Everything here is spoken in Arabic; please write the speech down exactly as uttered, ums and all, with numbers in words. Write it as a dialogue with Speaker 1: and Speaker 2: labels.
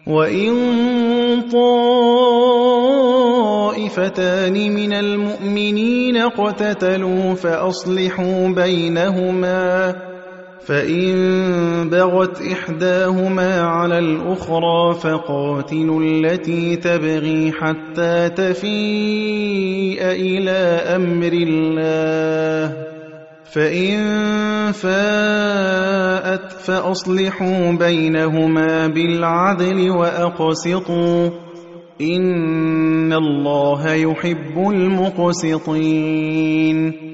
Speaker 1: وَإِن طَائِفَتَانِ مِنَ الْمُؤْمِنِينَ اقْتَتَلُوا فَأَصْلِحُوا بَيْنَهُمَا فَإِن بَغَتْ إِحْدَاهُمَا عَلَى الْأُخْرَى فَقَاتِلُوا الَّتِي تَبْغِي حَتَّىٰ تَفِيءَ إِلَىٰ أَمْرِ اللَّهِ فَإِن فَاءَتْ فَأَصْلِحُوا بَيْنَهُمَا بِالْعَدْلِ وَأَقْسِطُوا ۖ إِنَّ اللَّهَ يُحِبُّ الْمُقْسِطِينَ